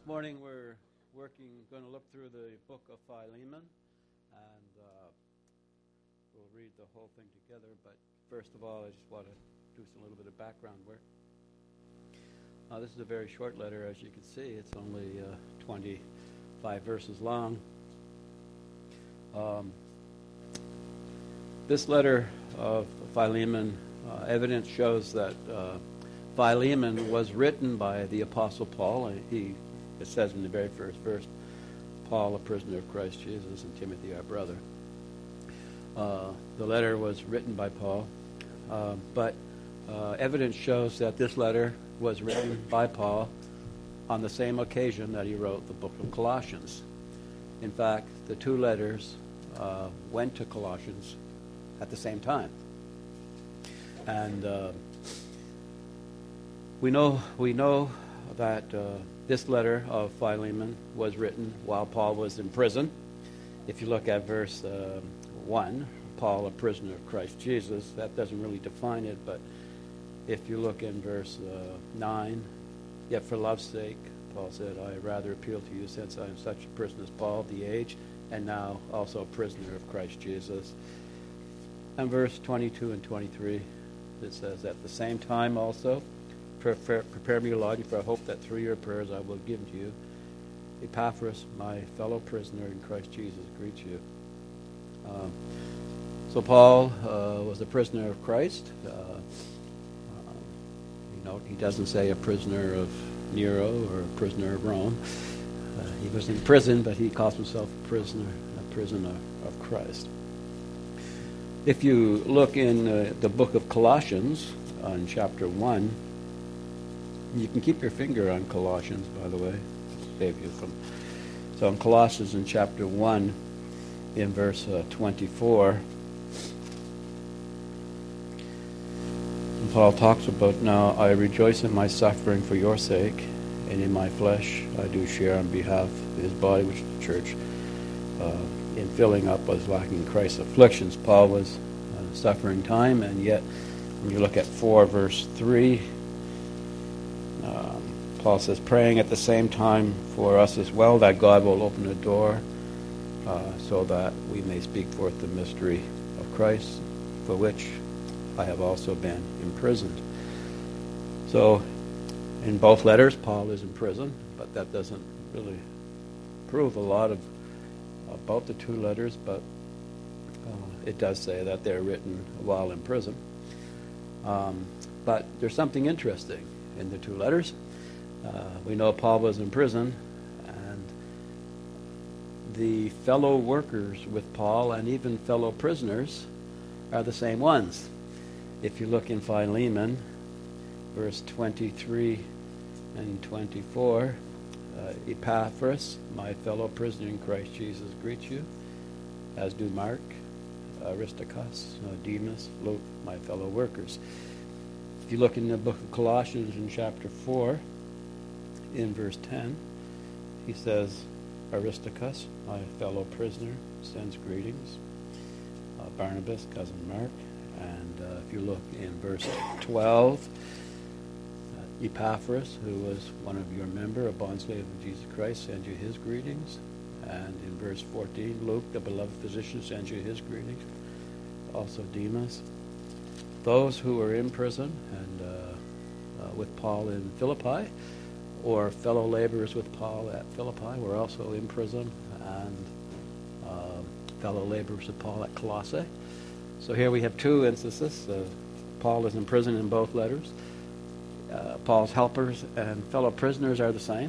morning we're going to look through the book of Philemon, and we'll read the whole thing together. But first of all, I just want to do a little bit of background work. This is a very short letter, as you can see. It's only 25 verses long. This letter of Philemon, evidence shows that Philemon was written by the Apostle Paul. It says in the very first verse, Paul, a prisoner of Christ Jesus, and Timothy, our brother. The letter was written by Paul, but evidence shows that this letter was written by Paul on the same occasion that he wrote the book of Colossians. In fact, the two letters went to Colossians at the same time. And we know that this letter of Philemon was written while Paul was in prison. If you look at verse 1, Paul, a prisoner of Christ Jesus, that doesn't really define it, but if you look in verse 9, yet for love's sake, Paul said, I rather appeal to you since I am such a prisoner as Paul, the age, and now also a prisoner of Christ Jesus. And verse 22 and 23, it says, at the same time also, prepare me, Lord, for I hope that through your prayers I will give to you. Epaphras, my fellow prisoner in Christ Jesus, greets you. So Paul was a prisoner of Christ. He doesn't say a prisoner of Nero or a prisoner of Rome. He was in prison, but he calls himself a prisoner of Christ. If you look in the book of Colossians, on chapter 1, you can keep your finger on Colossians, by the way. Save you from. So in Colossians in chapter 1, in verse 24, Paul talks about, now I rejoice in my suffering for your sake, and in my flesh I do share on behalf of his body, which is the church, in filling up what is lacking in Christ's afflictions. Paul was suffering time, and yet when you look at 4 verse 3, Paul says, praying at the same time for us as well, that God will open a door so that we may speak forth the mystery of Christ, for which I have also been imprisoned. So in both letters, Paul is in prison, but that doesn't really prove a lot about the two letters, but it does say that they're written while in prison. But there's something interesting in the two letters. We know Paul was in prison, and the fellow workers with Paul and even fellow prisoners are the same ones. If you look in Philemon, verse 23 and 24, Epaphras, my fellow prisoner in Christ Jesus, greets you, as do Mark, Aristarchus, Demas, Luke, my fellow workers. If you look in the book of Colossians in chapter 4, in verse 10, he says, Aristarchus, my fellow prisoner, sends greetings. Barnabas, cousin Mark. And if you look in verse 12, Epaphras, who was one of your member, a bondslave of Jesus Christ, sends you his greetings. And in verse 14, Luke, the beloved physician, sends you his greetings. Also Demas. Those who are in prison and with Paul in Philippi, or fellow laborers with Paul at Philippi, were also in prison, and fellow laborers with Paul at Colossae. So here we have two instances. Paul is in prison in both letters. Paul's helpers and fellow prisoners are the same.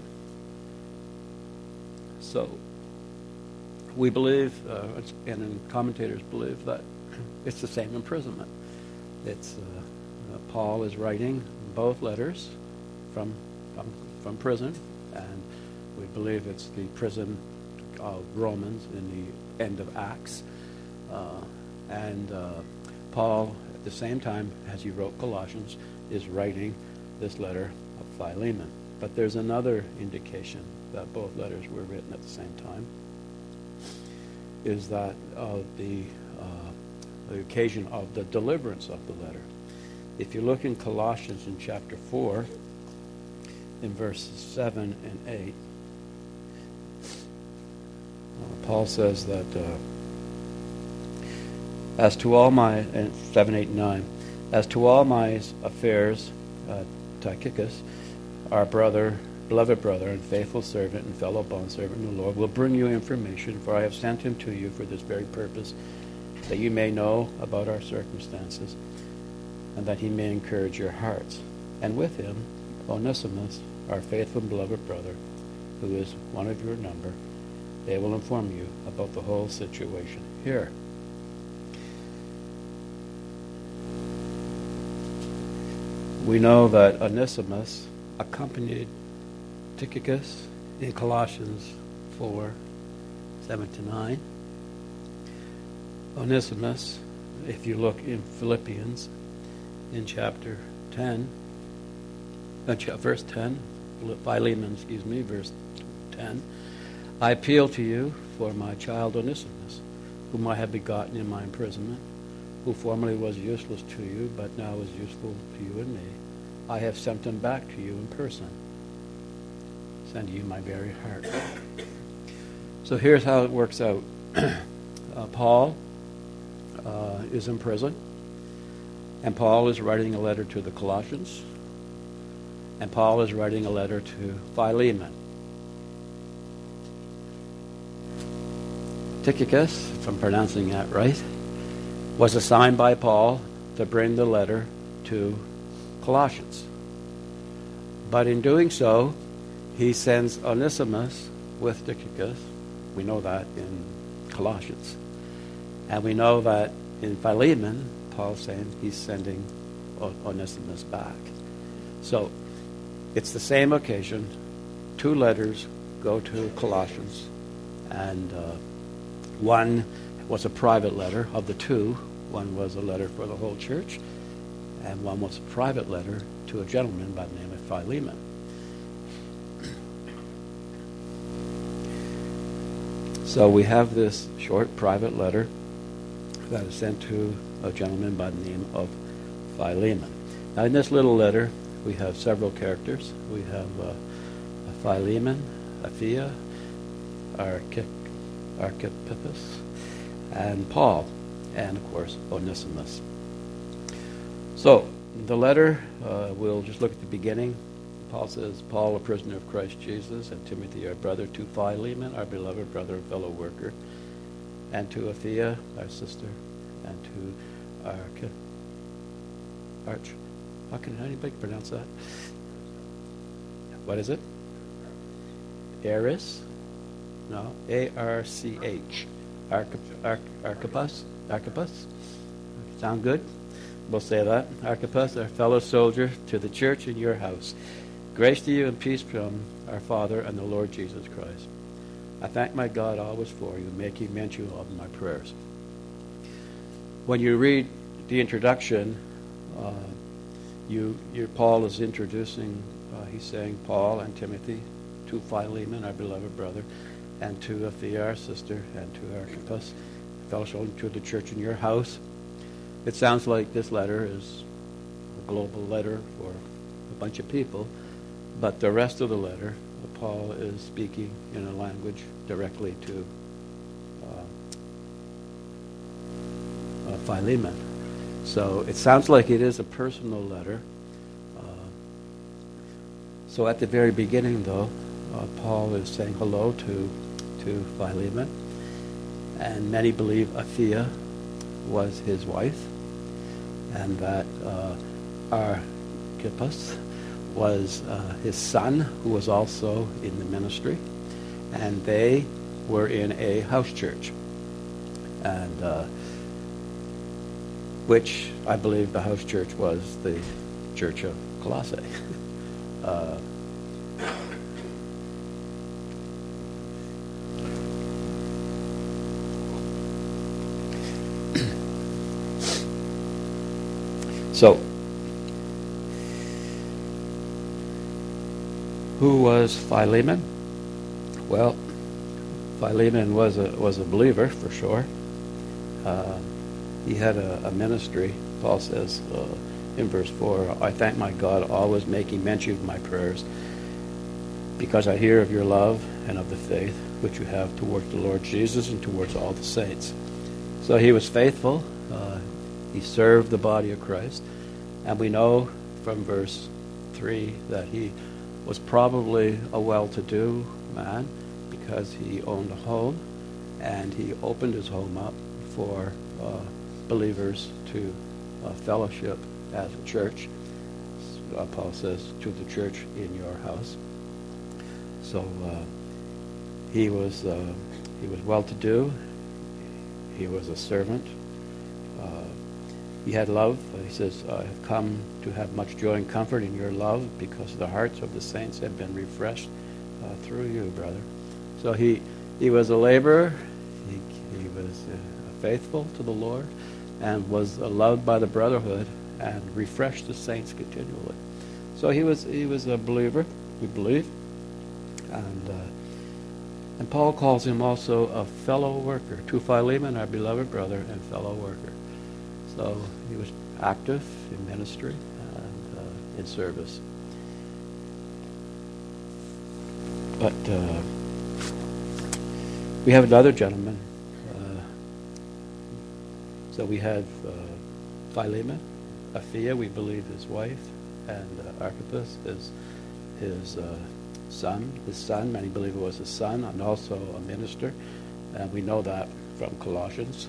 So we believe, and commentators believe, that it's the same imprisonment. It's Paul is writing both letters from prison, and we believe it's the prison of Romans in the end of Acts. And Paul, at the same time as he wrote Colossians, is writing this letter of Philemon. But there's another indication that both letters were written at the same time, is that of the occasion of the deliverance of the letter. If you look in Colossians in chapter 4, in verses 7 and 8, Paul says that as to all my, 7, 8, 9, as to all my affairs, Tychicus, our brother, beloved brother, and faithful servant and fellow bondservant in the Lord, will bring you information, for I have sent him to you for this very purpose, that you may know about our circumstances, and that he may encourage your hearts. And with him, Onesimus, our faithful and beloved brother, who is one of your number, they will inform you about the whole situation here. We know that Onesimus accompanied Tychicus in Colossians 4, 7 to 9. Onesimus, if you look in Philippians, in chapter 10, verse 10, Philemon, verse 10, I appeal to you for my child Onesimus, whom I have begotten in my imprisonment, who formerly was useless to you, but now is useful to you and me. I have sent him back to you in person, send you my very heart. So here's how it works out. Paul is in prison, and Paul is writing a letter to the Colossians, and Paul is writing a letter to Philemon. Tychicus, if I'm pronouncing that right, was assigned by Paul to bring the letter to Colossians. But in doing so, he sends Onesimus with Tychicus. We know that in Colossians. And we know that in Philemon, Paul's saying he's sending Onesimus back. So it's the same occasion. 2 letters go to Colossians, and one was a private letter of the 2. One was a letter for the whole church, and one was a private letter to a gentleman by the name of Philemon. So we have this short private letter that is sent to a gentleman by the name of Philemon. Now in this little letter, we have several characters. We have Philemon, Apphia, Archippus, and Paul, and of course Onesimus. So the letter, we'll just look at the beginning. Paul says, Paul, a prisoner of Christ Jesus, and Timothy, our brother, to Philemon, our beloved brother and fellow worker, and to Apphia, our sister, and to how can anybody pronounce that? What is it? Aris? No, A-R-C-H. Archippus? Archippus? Sound good? We'll say that. Archippus, our fellow soldier, to the church in your house. Grace to you and peace from our Father and the Lord Jesus Christ. I thank my God always for you, making mention of my prayers. When you read the introduction, Paul is introducing, he's saying, Paul and Timothy, to Philemon, our beloved brother, and to Apphia, our sister, and to Archippus, fellowship to the church in your house. It sounds like this letter is a global letter for a bunch of people, but the rest of the letter, Paul is speaking in a language directly to Philemon. So it sounds like it is a personal letter. So at the very beginning, though, Paul is saying hello to Philemon, and many believe Apphia was his wife, and that Archippus was his son, who was also in the ministry, and they were in a house church, and which I believe the house church was the Church of Colossae. So, who was Philemon? Well, Philemon was a believer for sure. He had a ministry. Paul says in verse 4, I thank my God, always making mention of my prayers, because I hear of your love and of the faith which you have towards the Lord Jesus and towards all the saints. So he was faithful. He served the body of Christ. And we know from verse 3 that he was probably a well-to-do man because he owned a home, and he opened his home up for believers to fellowship as a church. Paul says, to the church in your house. So he was well-to-do. He was a servant. He had love. He says, I have come to have much joy and comfort in your love because the hearts of the saints have been refreshed through you, brother. So he was a laborer. He was faithful to the Lord and was loved by the brotherhood and refreshed the saints continually. So he was a believer, we believe. And Paul calls him also a fellow worker, to Philemon, our beloved brother and fellow worker. So he was active in ministry and in service. But we have another gentleman. So we have Philemon, Apphia, we believe his wife, and Archippus is his son. His son, many believe it was his son, and also a minister. And we know that from Colossians.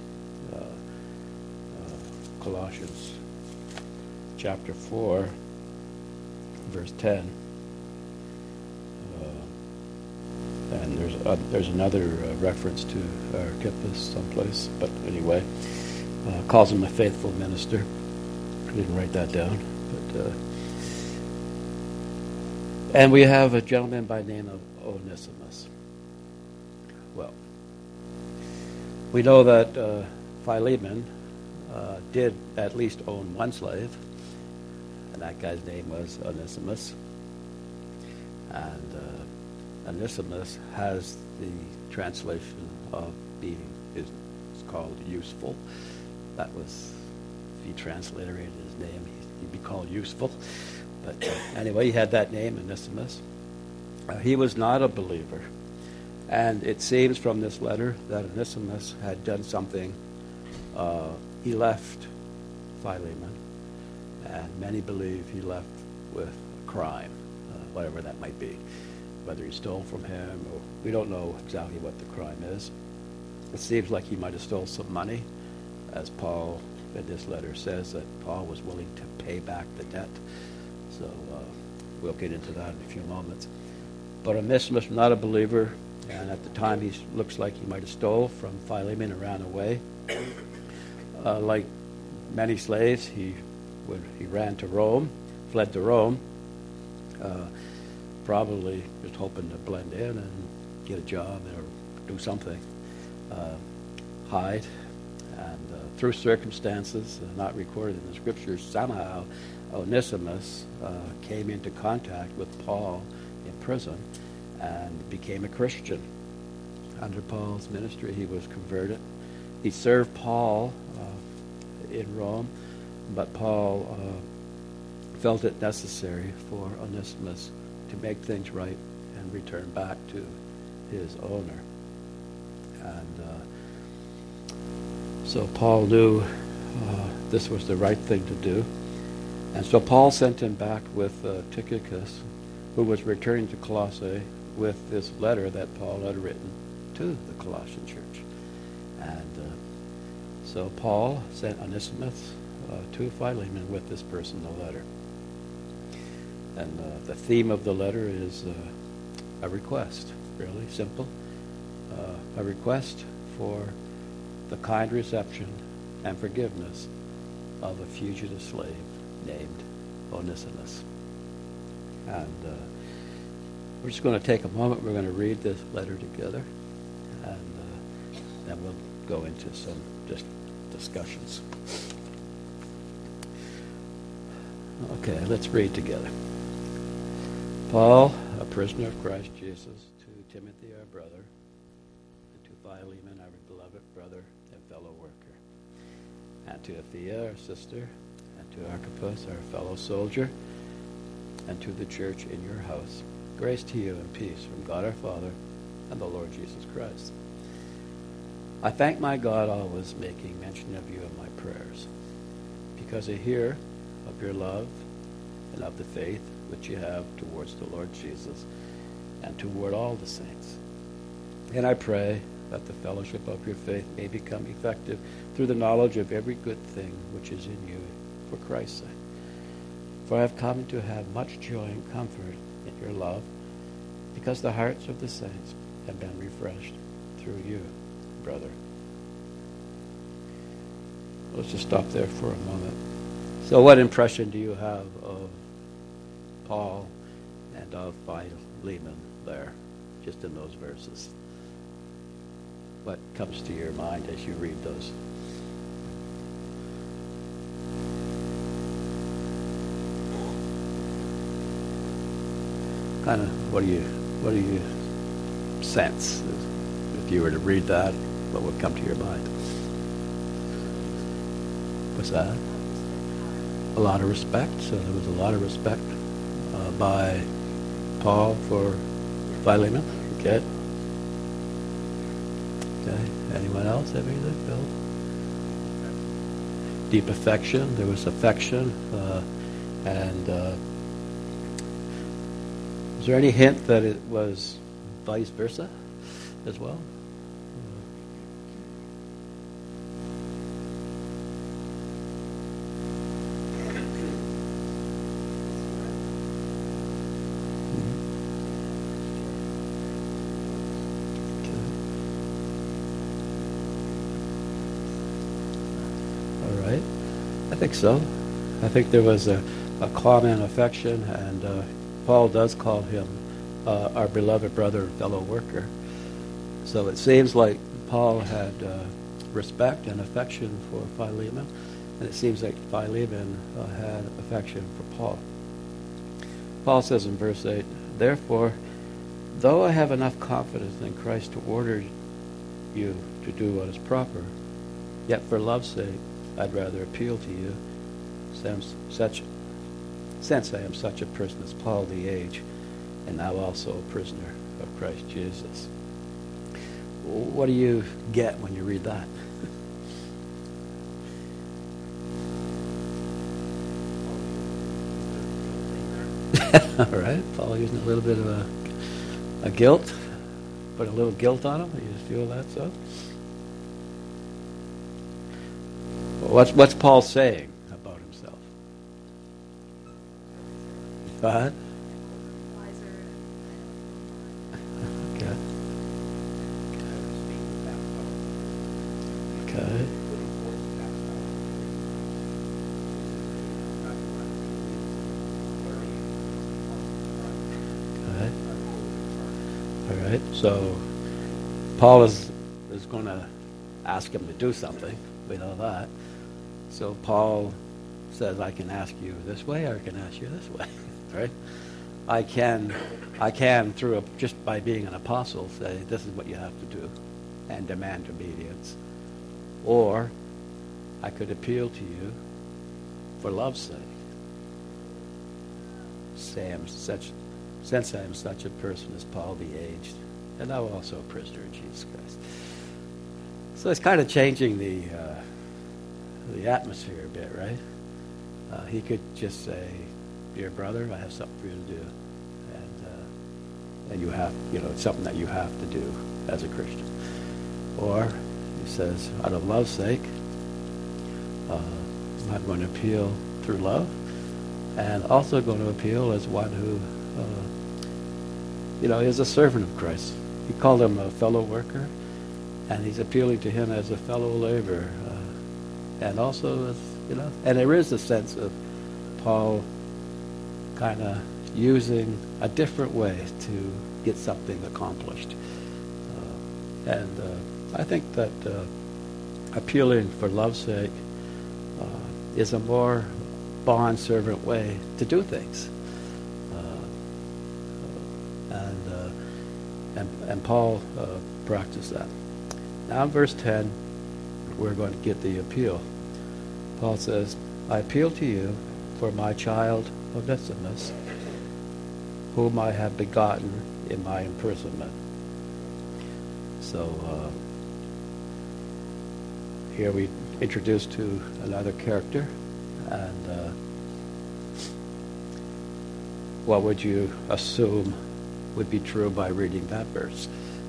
Colossians chapter 4, verse 10. And there's another reference to Archippus someplace, but anyway, calls him a faithful minister. I didn't write that down, but and we have a gentleman by the name of Onesimus. Well, we know that Philemon did at least own one slave, and that guy's name was Onesimus. And Onesimus has the translation of being, it's called useful. That was, if he transliterated his name, he'd be called useful. But anyway, he had that name, Onesimus. He was not a believer. And it seems from this letter that Onesimus had done something. He left Philemon, and many believe he left with a crime, whatever that might be. Whether he stole from him, or we don't know exactly what the crime is. It seems like he might have stole some money, as Paul in this letter says that Paul was willing to pay back the debt. So we'll get into that in a few moments. But Onesimus was not a believer, and at the time he looks like he might have stole from Philemon and ran away. Like many slaves, he ran to Rome, fled to Rome, probably just hoping to blend in and get a job or do something, hide. And through circumstances not recorded in the scriptures, somehow Onesimus came into contact with Paul in prison and became a Christian. Under Paul's ministry, he was converted. He served Paul in Rome, but Paul felt it necessary for Onesimus to make things right and return back to his owner. And so Paul knew this was the right thing to do. And so Paul sent him back with Tychicus, who was returning to Colossae with this letter that Paul had written to the Colossian church. And so Paul sent Onesimus to Philemon with this personal letter. And the theme of the letter is a request, really simple. A request for the kind reception and forgiveness of a fugitive slave named Onesimus. And we're just going to take a moment. We're going to read this letter together, and then we'll go into some just discussions. Okay, let's read together. Paul, a prisoner of Christ Jesus, to Timothy, our brother, and to Philemon, our beloved brother and fellow worker, and to Apphia, our sister, and to Archippus, our fellow soldier, and to the church in your house. Grace to you and peace from God our Father and the Lord Jesus Christ. I thank my God always, making mention of you in my prayers, because I hear of your love and of the faith which you have towards the Lord Jesus and toward all the saints. And I pray that the fellowship of your faith may become effective through the knowledge of every good thing which is in you for Christ's sake. For I have come to have much joy and comfort in your love, because the hearts of the saints have been refreshed through you, brother. Let's just stop there for a moment. So what impression do you have of Paul and of Philemon there, just in those verses? What comes to your mind as you read those? Kind of, what do you sense if you were to read that? What would come to your mind? What's that? A lot of respect. So there was a lot of respect by Paul for Philemon. Okay. Okay. Anyone else have anything? Bill? Deep affection. There was affection, and is there any hint that it was vice versa as well? I think so. I think there was a common affection, and Paul does call him our beloved brother and fellow worker. So it seems like Paul had respect and affection for Philemon, and it seems like Philemon had affection for Paul. Paul says in verse 8, "Therefore, though I have enough confidence in Christ to order you to do what is proper, yet for love's sake I'd rather appeal to you, since I am such a person as Paul the aged, and now also a prisoner of Christ Jesus." What do you get when you read that? All right, Paul using a little bit of a guilt, put a little guilt on him. You just feel that so? What's Paul saying about himself? What? Okay. Okay. Okay. All right. So Paul is going to ask him to do something. We know that. So Paul says, I can ask you this way, or I can ask you this way, right? I can just by being an apostle, say, this is what you have to do, and demand obedience. Or I could appeal to you for love's sake. Since I am such a person as Paul the aged, and now also a prisoner of Jesus Christ. So it's kind of changing the atmosphere a bit, right? He could just say, "Dear brother, I have something for you to do," and you have, it's something that you have to do as a Christian. Or he says, "Out of love's sake, I'm going to appeal through love, and also going to appeal as one who, is a servant of Christ." He called him a fellow worker, and he's appealing to him as a fellow laborer. And also, as and there is a sense of Paul kind of using a different way to get something accomplished. And I think that appealing for love's sake is a more bond-servant way to do things. And Paul practiced that. Now in verse 10, we're going to get the appeal. Paul says, "I appeal to you for my child Onesimus, whom I have begotten in my imprisonment." So here we introduced to another character, and what would you assume would be true by reading that verse?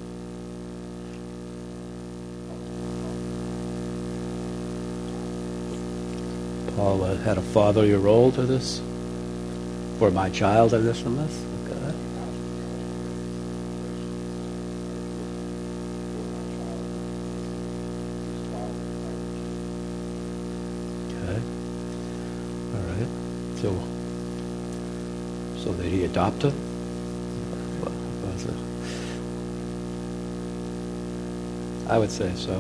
Paul had a fatherly role to this, for my child Onesimus. Okay. Okay. All right. So did he adopt him? What was it? I would say so.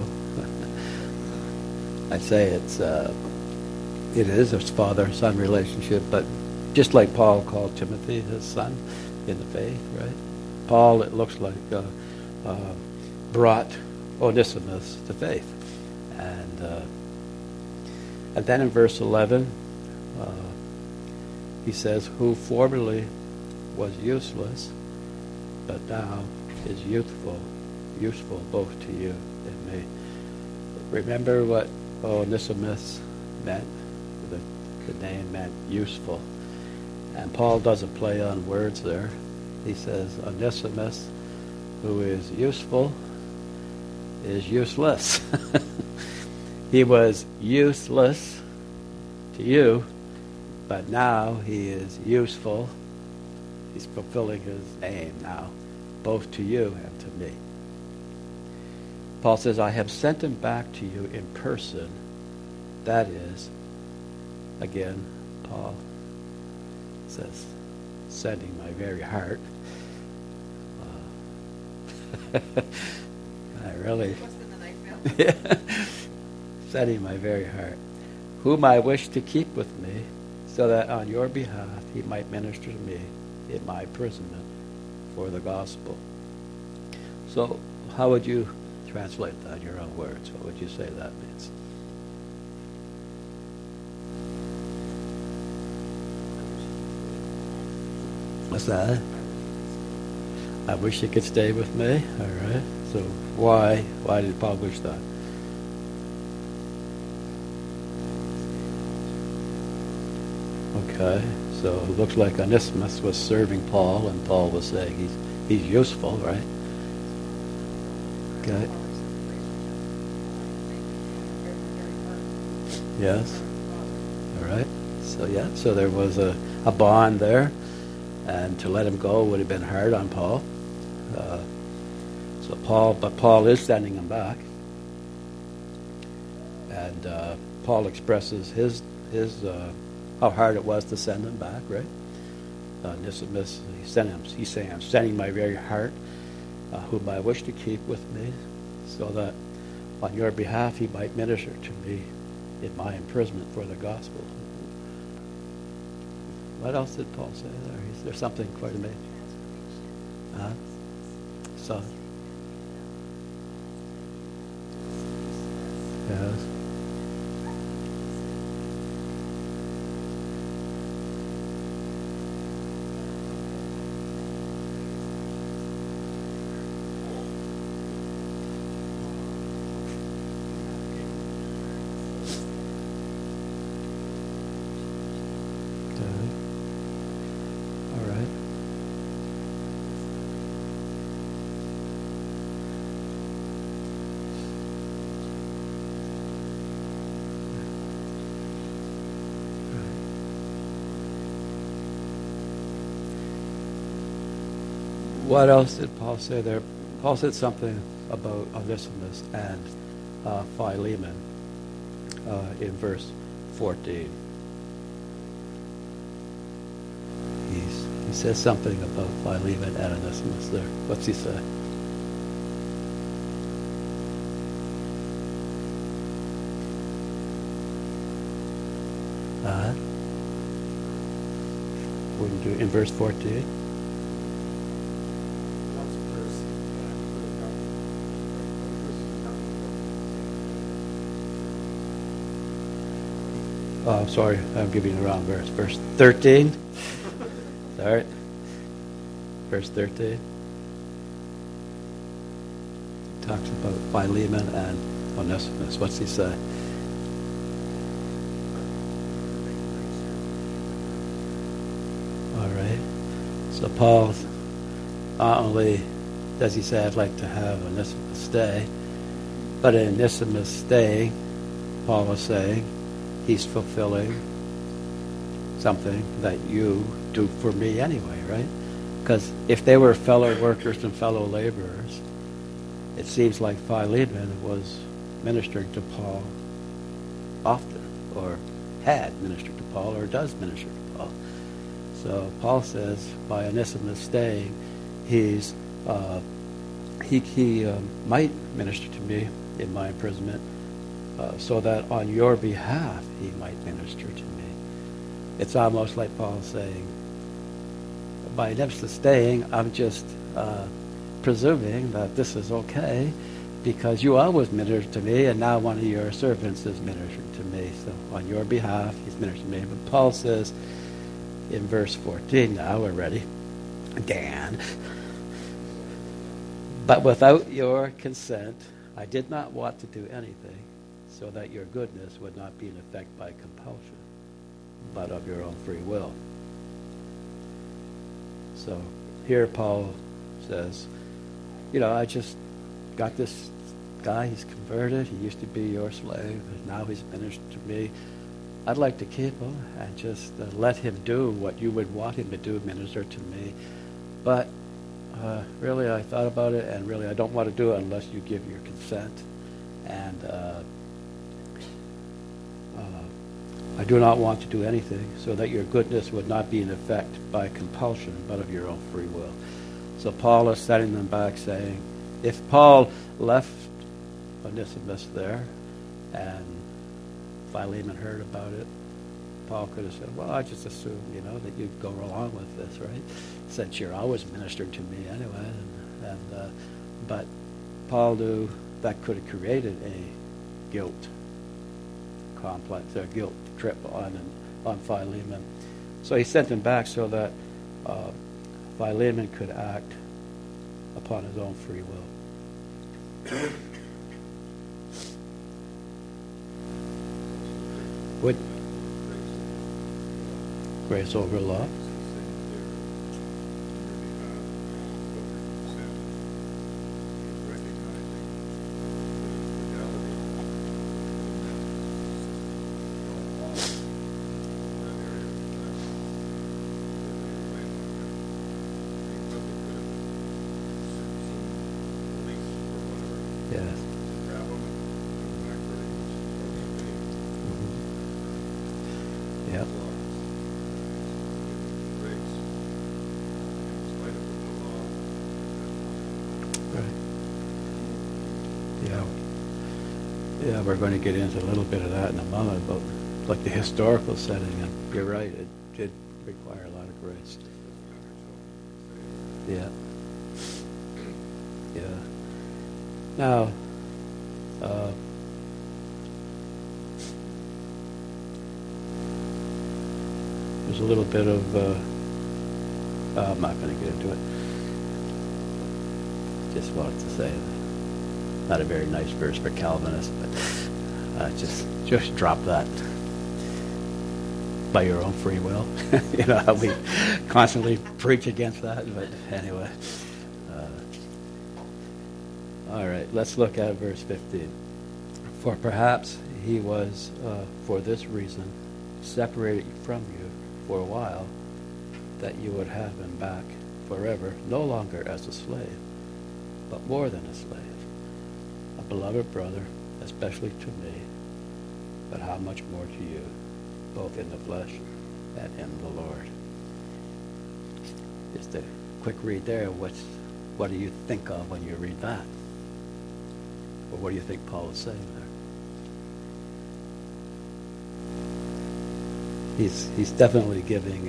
I'd say it is a father-son relationship, but just like Paul called Timothy his son in the faith, right? Paul, it looks like, brought Onesimus to faith. And then in verse 11, he says, who formerly was useless, but now is useful both to you and me. Remember what Onesimus meant? The name meant useful. And Paul doesn't play on words there. He says, Onesimus, who is useful, is useless. He was useless to you, but now he is useful. He's fulfilling his aim now, both to you and to me. Paul says, I have sent him back to you in person. That is, again, Paul says, sending my very heart. I really, sending my very heart, whom I wish to keep with me, so that on your behalf he might minister to me in my imprisonment for the gospel. So how would you translate that in your own words? What would you say that means? What's that? I wish you could stay with me. All right. So why did Paul wish that? Okay. So it looks like Onesimus was serving Paul, and Paul was saying he's useful, right? Okay. Yes. All right. So yeah. So there was a bond there. And to let him go would have been hard on Paul. But Paul is sending him back. And Paul expresses his how hard it was to send him back, right? Onesimus, he's saying, I'm sending my very heart, whom I wish to keep with me, so that on your behalf he might minister to me in my imprisonment for the gospel. What else did Paul say there? There's something quite amazing. So, yes. What else did Paul say there? Paul said something about Onesimus and Philemon in verse 14. He says something about Philemon and Onesimus there. What's he say? Wouldn't do in verse 14. Oh, I'm sorry, I'm giving the wrong verse. Verse 13. All right. Verse 13. talks about Philemon and Onesimus. What's he say? All right. So Paul, not only does he say, I'd like to have Onesimus stay, but in Onesimus staying, Paul is saying he's fulfilling something that you do for me anyway, right? Because if they were fellow workers and fellow laborers, it seems like Philemon was ministering to Paul often, or had ministered to Paul, or does minister to Paul. So Paul says, by Onesimus staying, he might minister to me in my imprisonment, so that on your behalf he might minister to me. It's almost like Paul saying, by Onesimus staying, I'm just presuming that this is okay, because you always ministered to me, and now one of your servants is ministering to me. So on your behalf, he's ministering to me. But Paul says in verse 14, now we're ready, Dan. But without your consent, I did not want to do anything, so that your goodness would not be in effect by compulsion, but of your own free will. So here Paul says, I just got this guy, he's converted, he used to be your slave, and now he's ministered to me. I'd like to keep him and just let him do what you would want him to do, minister to me. But really, I thought about it, and really I don't want to do it unless you give your consent. And I do not want to do anything, so that your goodness would not be in effect by compulsion, but of your own free will. So Paul is setting them back, saying, if Paul left Onesimus there, and Philemon heard about it, Paul could have said, well, I just assumed, that you'd go along with this, right? Since you're always ministering to me anyway. But Paul knew that could have created a guilt complex, a guilt trip on Philemon. So he sent him back so that Philemon could act upon his own free will. Would grace over law? Yes. Yep. Right. Yeah, we're going to get into a little bit of that in a moment, but like the historical setting, and you're right, it did require a lot of grace. Yeah. Yeah. Now, there's a little bit of, I'm not going to get into it. Just wanted to say, not a very nice verse for Calvinists, but just drop that. By your own free will. How we constantly preach against that, but anyway. All right, let's look at verse 15. For perhaps he was, for this reason, separated from you for a while, that you would have him back forever, no longer as a slave, but more than a slave, a beloved brother, especially to me, but how much more to you, both in the flesh and in the Lord. Just a quick read there. What do you think of when you read that? Or what do you think Paul is saying there? He's definitely giving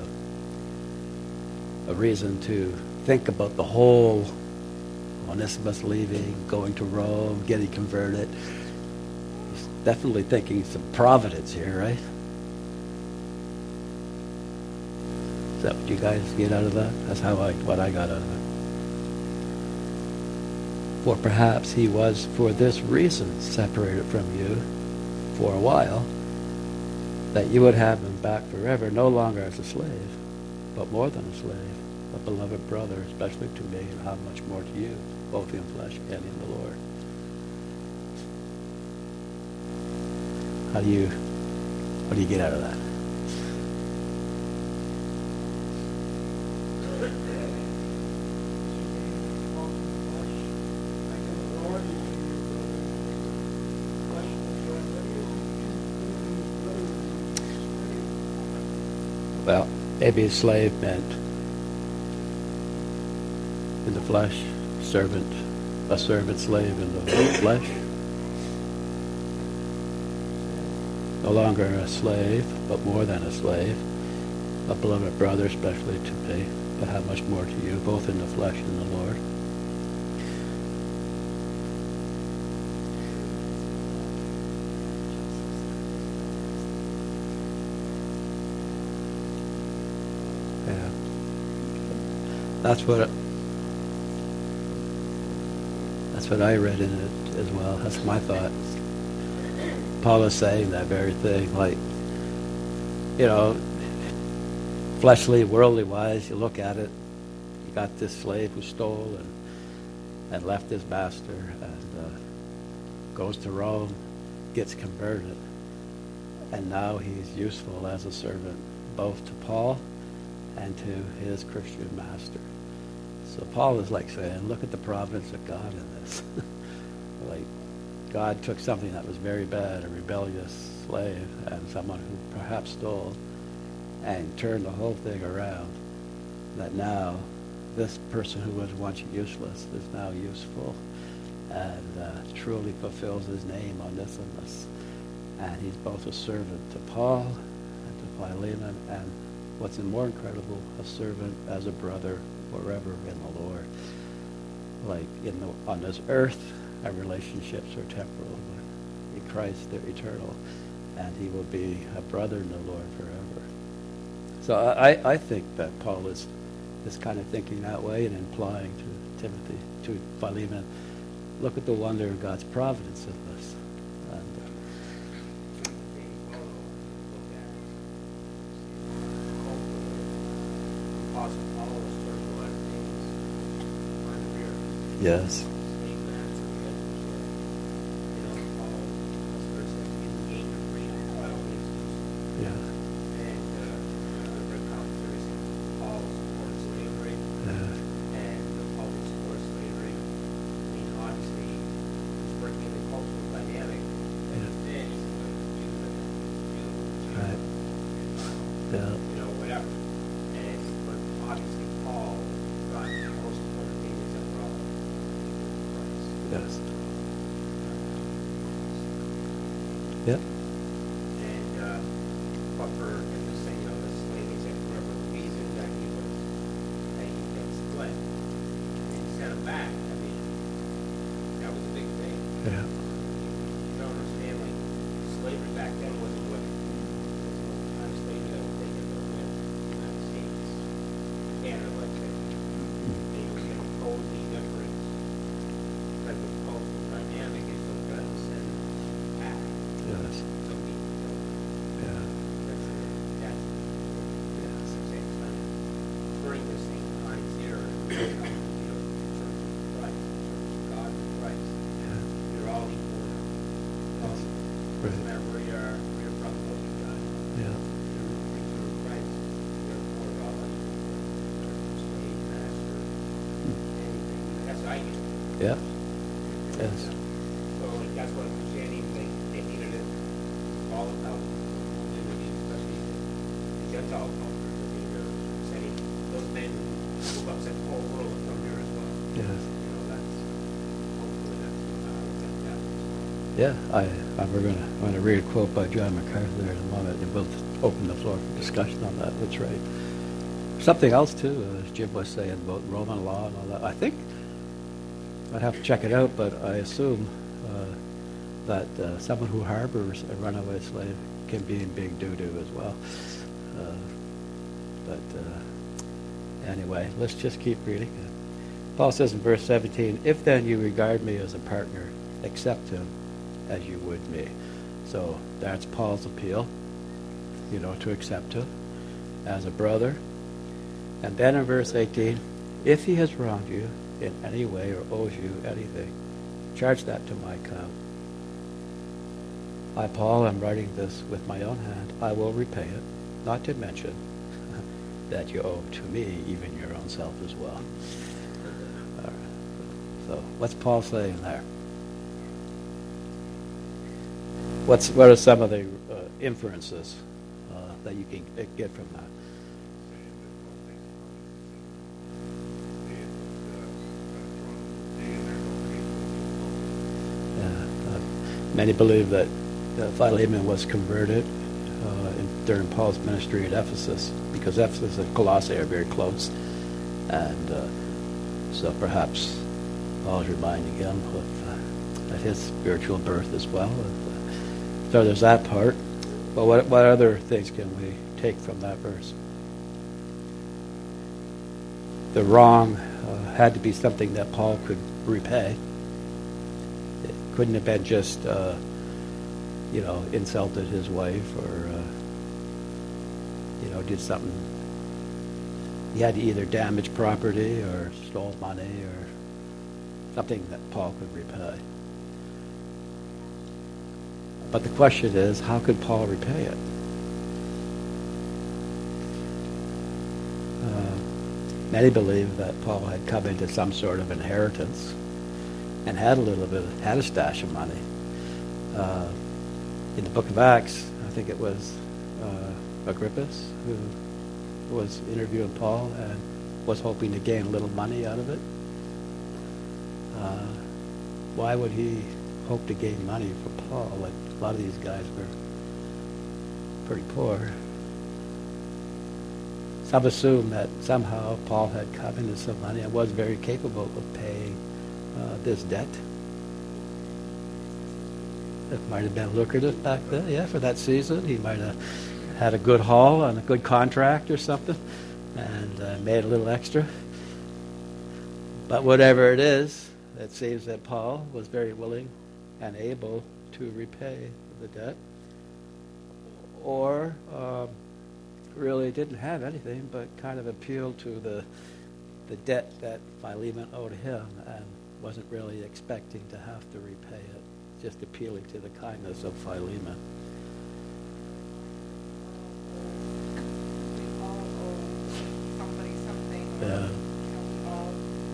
a reason to think about the whole Onesimus leaving, going to Rome, getting converted. He's definitely thinking some providence here, right? Is that what you guys get out of that? That's what I got out of it. For perhaps he was for this reason separated from you for a while, that you would have him back forever, no longer as a slave, but more than a slave, a beloved brother, especially to me, and how much more to you, both in flesh and in the Lord. What do you get out of that? Well, maybe a slave meant in the flesh, servant, a servant slave in the flesh. No longer a slave, but more than a slave, a beloved brother, especially to me, but how much more to you, both in the flesh and the Lord. Yeah. That's what I read in it as well. That's my thought. Paul is saying that very thing, like, fleshly, worldly wise, you look at it, you got this slave who stole and left his master and goes to Rome, gets converted, and now he's useful as a servant both to Paul and to his Christian master. So Paul is like saying, look at the providence of God in this. Like, God took something that was very bad, a rebellious slave, and someone who perhaps stole, and turned the whole thing around. That now, this person who was once useless is now useful, and truly fulfills his name on this. And he's both a servant to Paul and to Philemon, and what's more incredible, a servant as a brother forever in the Lord. Like on this earth, our relationships are temporal, but in Christ they're eternal, and he will be a brother in the Lord forever. So I think that Paul is kind of thinking that way and implying to Timothy, to Philemon, look at the wonder of God's providence in this. Yes. Yes. Yep. And but for him to say, the slave, he said, whoever reason that he split, and he sent him back. I mean, that was a big thing. Yeah. You don't understand, like, slavery back then wasn't what kind of slavery that was taken over in the United States, Canada, let's say. They were in a totally different type of cultural dynamic, and so God sent back. Yes. Some people don't. Yeah. That's Yes. the same time. During the same times here, Christ, God and Christ, Yeah. you're all equal. Right. No matter where you are, where you're from, what you've done, Yeah. through Christ, therefore all slave, master, anything. That's how I get it. Yeah. Yes. So like, that's what Christianity, they needed it all about community, especially the Gentile culture. I mean, they're saying those men who upset the whole world are from here as well. Yes. That's hopefully that's that. Yeah. We're going to read a quote by John MacArthur in a moment, and we'll open the floor for discussion on that. That's right. Something else too, as Jim was saying about Roman law and all that. I think I'd have to check it out, but I assume that someone who harbors a runaway slave can be in big doo-doo as well. But anyway, let's just keep reading. Paul says in verse 17, if then you regard me as a partner, accept him as you would me. So that's Paul's appeal, to accept him as a brother. And then in verse 18, if he has wronged you in any way or owes you anything, charge that to my account. I, Paul, am writing this with my own hand. I will repay it, not to mention that you owe to me even your own self as well. All right. So what's Paul saying there? What are some of the inferences that you can get from that? Many believe that Philemon was converted during Paul's ministry at Ephesus, because Ephesus and Colossae are very close. And so perhaps Paul's reminding him of his spiritual birth as well. So there's that part. But what other things can we take from that verse? The wrong had to be something that Paul could repay. It couldn't have been just, insulted his wife or, did something. He had to either damage property or stole money or something that Paul could repay. But the question is, how could Paul repay it? Many believe that Paul had come into some sort of inheritance and had a stash of money. In the book of Acts, I think it was Agrippus who was interviewing Paul and was hoping to gain a little money out of it. Why would he hope to gain money from Paul? Like, a lot of these guys were pretty poor. Some assume that somehow Paul had come into some money and was very capable of paying this debt. It might have been lucrative back then, yeah, for that season. He might have had a good haul on a good contract or something and made a little extra. But whatever it is, it seems that Paul was very willing and able to repay the debt, or really didn't have anything but kind of appealed to the debt that Philemon owed him and wasn't really expecting to have to repay it, just appealing to the kindness of Philemon. We all owe somebody something. Yeah. We all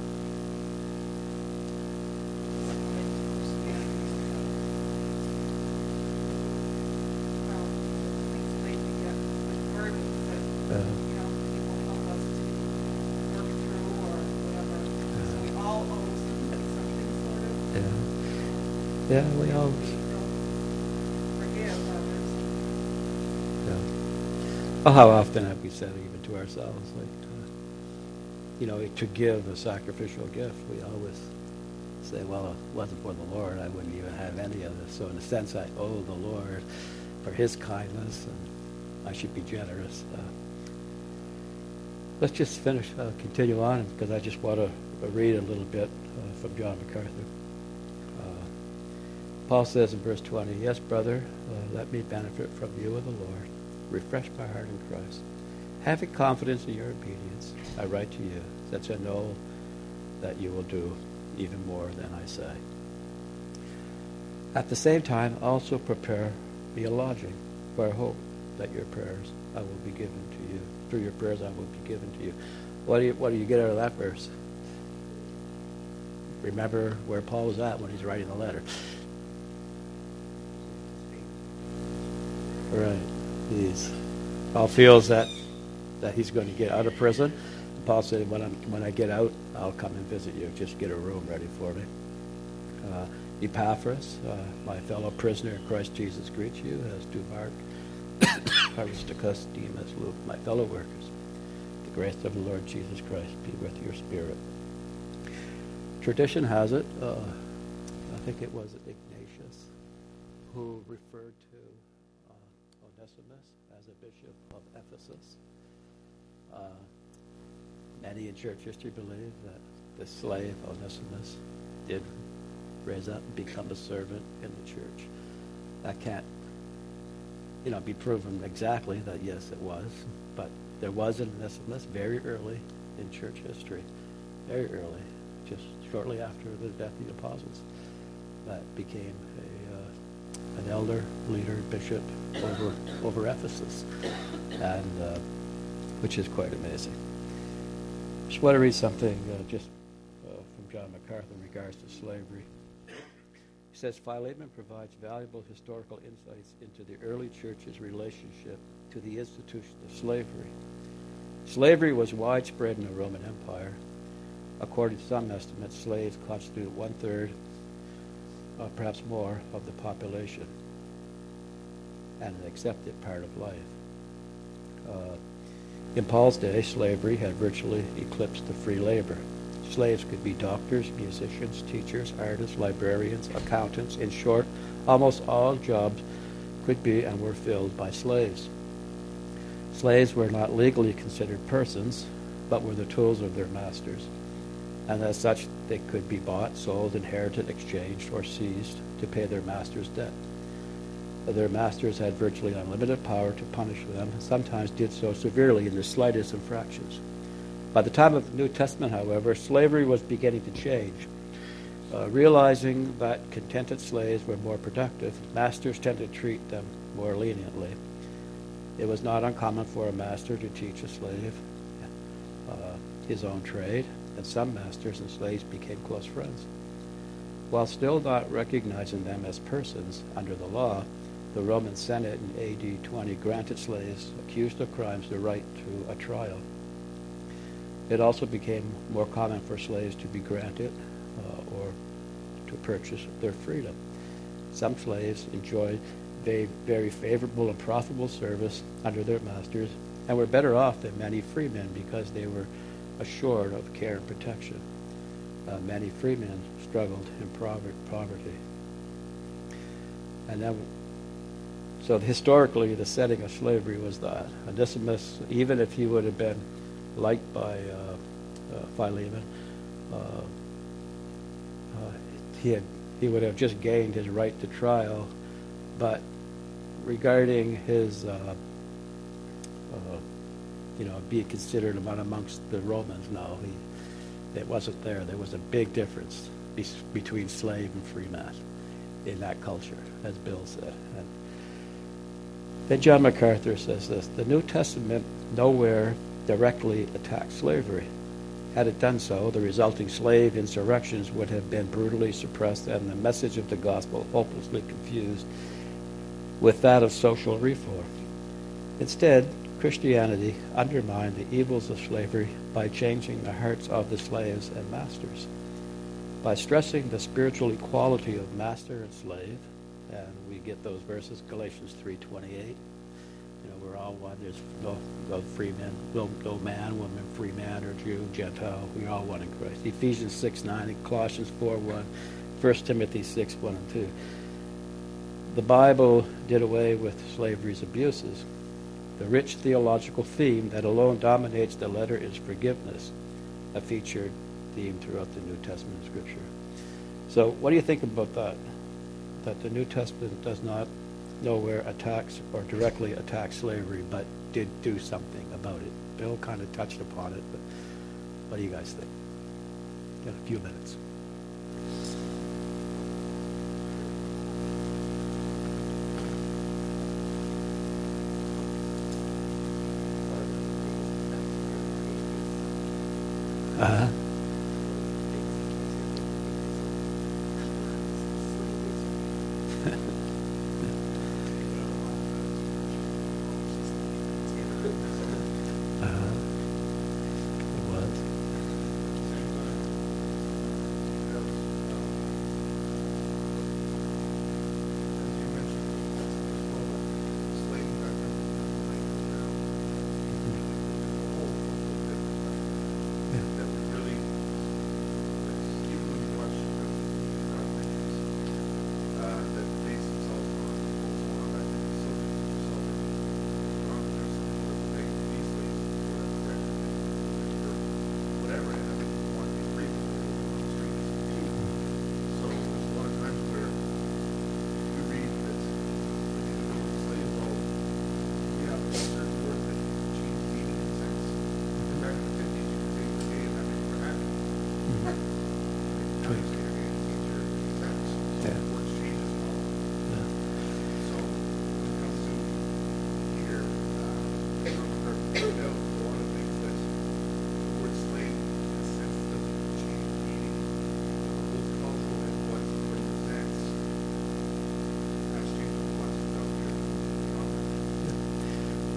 things lately get with burdens that people help us to work through or whatever. So we all owe somebody something, sort of. Yeah, we all. We don't forgive others. Yeah. Well, how often have we said even to ourselves, like, to give a sacrificial gift, we always say, well, if it wasn't for the Lord, I wouldn't even have any of this. So in a sense, I owe the Lord for his kindness, and I should be generous. Let's just continue on, because I just want to read a little bit from John MacArthur. Paul says in verse 20, yes, brother, let me benefit from you and the Lord. Refresh my heart in Christ. Having confidence in your obedience, I write to you, since I know that you will do even more than I say. At the same time, also prepare me a lodging, for I hope that your prayers I will be given to you. Through your prayers I will be given to you. What do you get out of that verse? Remember where Paul was at when he's writing the letter. Right. Paul feels that he's going to get out of prison. Paul said, when I get out, I'll come and visit you. Just get a room ready for me. Epaphras, my fellow prisoner in Christ Jesus, greets you, as do Mark, Aristarchus, Demas, Luke, my fellow workers. The grace of the Lord Jesus Christ be with your spirit. Tradition has it, I think it was Ignatius, who referred to Onesimus as a bishop of Ephesus. Many in church history believe that the slave Onesimus did raise up and become a servant in the church. That can't, be proven exactly that yes, it was, but there was an Onesimus very early in church history, very early, just shortly after the death of the apostles, that became an elder, leader, bishop over Ephesus, and which is quite amazing. Just want to read something from John MacArthur in regards to slavery. He says, Philemon provides valuable historical insights into the early church's relationship to the institution of slavery. Slavery was widespread in the Roman Empire. According to some estimates, slaves constituted 1/3, perhaps more, of the population, and an accepted part of life. In Paul's day, slavery had virtually eclipsed the free labor. Slaves could be doctors, musicians, teachers, artists, librarians, accountants. In short, almost all jobs could be and were filled by slaves. Slaves were not legally considered persons, but were the tools of their masters. And as such, they could be bought, sold, inherited, exchanged, or seized to pay their master's debt. Their masters had virtually unlimited power to punish them, and sometimes did so severely in the slightest infractions. By the time of the New Testament, however, slavery was beginning to change. Realizing that contented slaves were more productive, masters tended to treat them more leniently. It was not uncommon for a master to teach a slave his own trade, and some masters and slaves became close friends. While still not recognizing them as persons under the law, the Roman Senate in AD 20 granted slaves accused of crimes the right to a trial. It also became more common for slaves to be granted or to purchase their freedom. Some slaves enjoyed very favorable and profitable service under their masters and were better off than many freemen because they were assured of care and protection. Many freemen struggled in poverty. And then, so historically, the setting of slavery was that Onesimus, even if he would have been liked by Philemon, he would have just gained his right to trial. But regarding his, being considered amongst the Romans, no, it wasn't there. There was a big difference between slave and free man in that culture, as Bill said. And then John MacArthur says this: the New Testament nowhere directly attacked slavery. Had it done so, the resulting slave insurrections would have been brutally suppressed and the message of the gospel hopelessly confused with that of social reform. Instead, Christianity undermined the evils of slavery by changing the hearts of the slaves and masters. By stressing the spiritual equality of master and slave, and we get those verses, Galatians 3:28, we're all one. There's no free men, no man, woman, free man or Jew, Gentile. We're all one in Christ. Ephesians 6:9 and Colossians 4:1, 1 Timothy 6:1 and 2. The Bible did away with slavery's abuses. The rich theological theme that alone dominates the letter is forgiveness, a featured theme throughout the New Testament scripture. So what do you think about that? That the New Testament does not nowhere attacks or directly attacks slavery, but did do something about it. Bill kind of touched upon it, but what do you guys think? Got a few minutes. Uh-huh.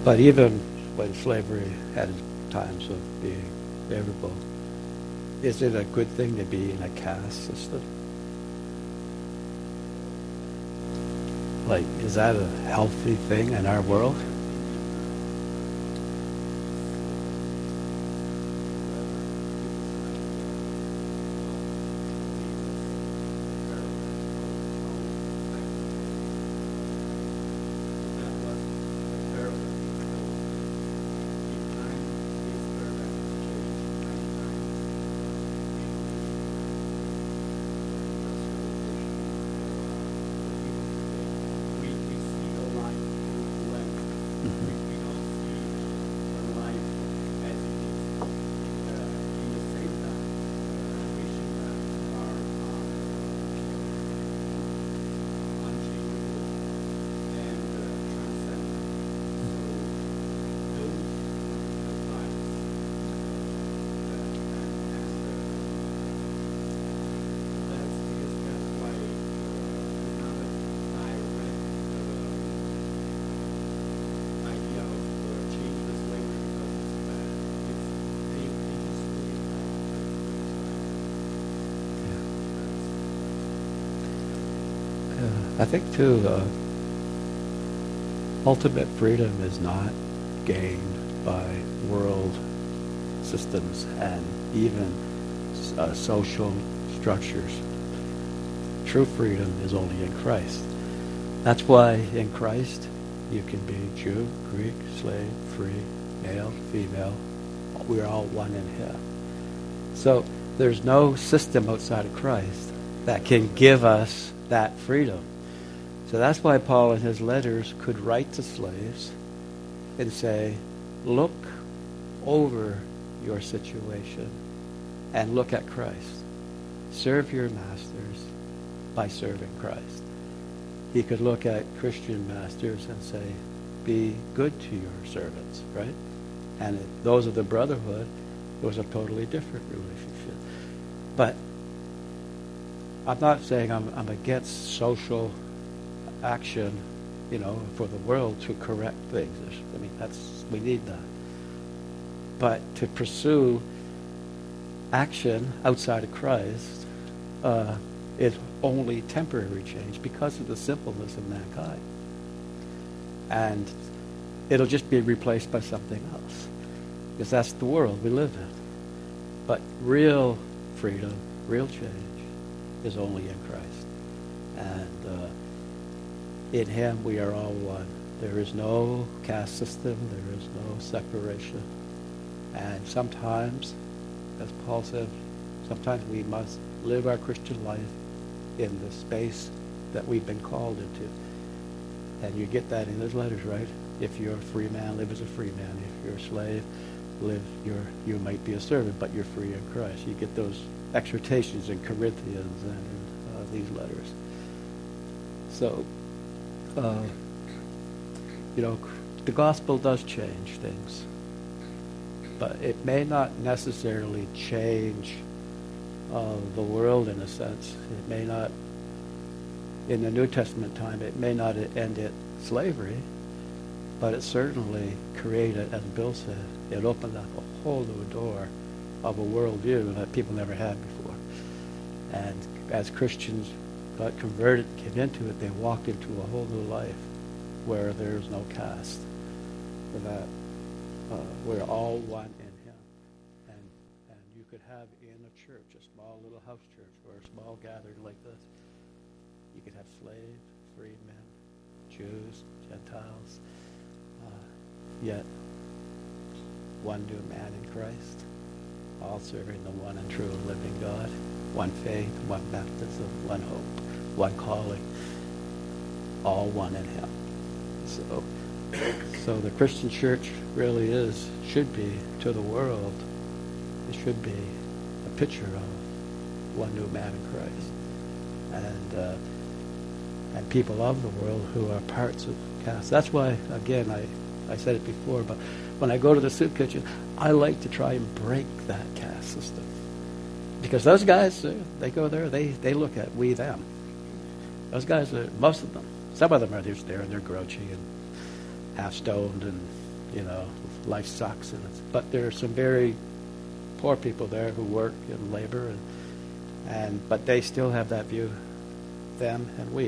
But even when slavery had times of being favorable, is it a good thing to be in a caste system? Like, is that a healthy thing in our world? I think, too, ultimate freedom is not gained by world systems and even social structures. True freedom is only in Christ. That's why in Christ you can be Jew, Greek, slave, free, male, female. We're all one in Him. So there's no system outside of Christ that can give us that freedom. So that's why Paul in his letters could write to slaves and say, look over your situation and look at Christ. Serve your masters by serving Christ. He could look at Christian masters and say, be good to your servants, right? And those of the brotherhood, it was a totally different relationship. But I'm not saying I'm against social action, for the world to correct things. I mean, we need that. But to pursue action outside of Christ is only temporary change because of the simpleness of mankind. And it'll just be replaced by something else. Because that's the world we live in. But real freedom, real change is only in Christ. And in Him we are all one. There is no caste system. There is no separation. And sometimes, as Paul said, sometimes we must live our Christian life in the space that we've been called into. And you get that in those letters, right? If you're a free man, live as a free man. If you're a slave, you might be a servant, but you're free in Christ. You get those exhortations in Corinthians and in these letters. So, the gospel does change things, but it may not necessarily change the world in a sense. It may not, in the New Testament time, it may not end at slavery, but it certainly created, as Bill said, it opened up a whole new door of a worldview that people never had before. And as Christians got converted, came into it, they walked into a whole new life where there's no caste, that we're all one in Him. And you could have in a church, a small little house church or a small gathering like this, you could have slaves, free men, Jews, Gentiles, yet one new man in Christ, all serving the one and true and living God, one faith, one baptism, one hope, one calling, all one in Him. So the Christian church really should be to the world, it should be a picture of one new man in Christ. And people of the world who are parts of caste. That's why, again, I said it before, but when I go to the soup kitchen, I like to try and break that caste system. Because those guys, they go there, they look at we, them. Those guys, most of them, some of them are just there and they're grouchy and half-stoned and life sucks, but there are some very poor people there who work and labor, but they still have that view, them and we,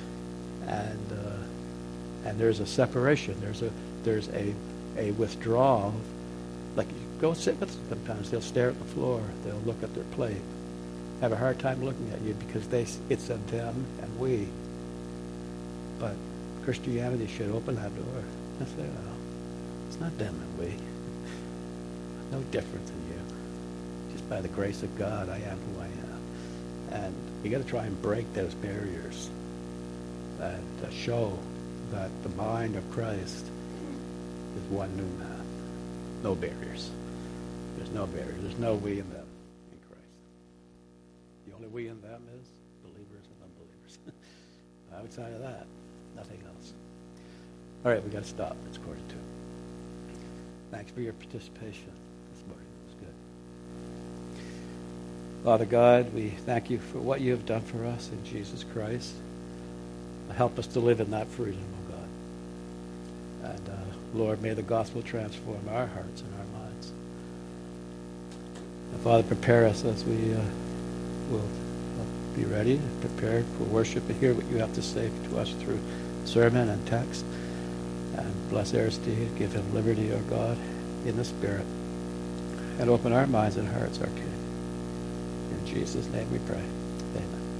and there's a separation. There's a withdrawal. Like, you go sit with them sometimes, they'll stare at the floor, they'll look at their plate, have a hard time looking at you because it's a them and we. But Christianity should open that door and say, well, it's not them and we. No different than you. Just by the grace of God, I am who I am. And we got to try and break those barriers and show that the mind of Christ is one new man. No barriers. There's no barriers. There's no we and them in Christ. The only we and them is believers and unbelievers. Outside of that, nothing else. All right, we got to stop. It's 1:45. Thanks for your participation this morning. It was good. Father God, we thank you for what you have done for us in Jesus Christ. Help us to live in that freedom, oh God. And Lord, may the gospel transform our hearts and our minds. And Father, prepare us as we will be ready, prepared for worship, and hear what you have to say to us through sermon and text. And bless Aristide, give him liberty, O God, in the Spirit. And open our minds and hearts, our King. In Jesus' name we pray. Amen.